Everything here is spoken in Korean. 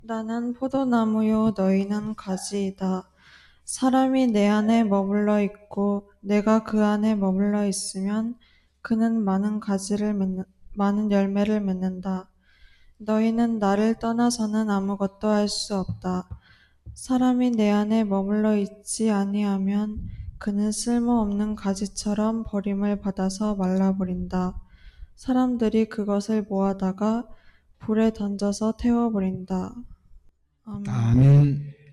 나는 포도나무요 너희는 가지이다. 사람이 내 안에 머물러 있고 내가 그 안에 머물러 있으면 그는 많은 열매를 맺는다. 너희는 나를 떠나서는 아무것도 할 수 없다. 사람이 내 안에 머물러 있지 아니하면 그는 쓸모없는 가지처럼 버림을 받아서 말라버린다. 사람들이 그것을 모아다가 불에 던져서 태워버린다. 아멘. 아멘.